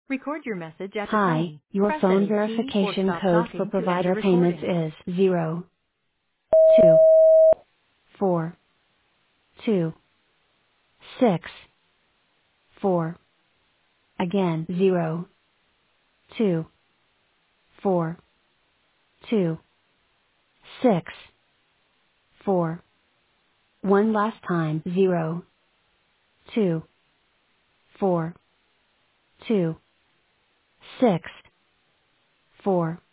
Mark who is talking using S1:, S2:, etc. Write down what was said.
S1: Record your message at the
S2: Hi,
S1: tone.
S2: your
S1: Press
S2: phone
S1: any key or
S2: verification
S1: stop
S2: code for
S1: talking to end the
S2: provider payments
S1: recording.
S2: is 02426. Again, 02426. One last time, 02426.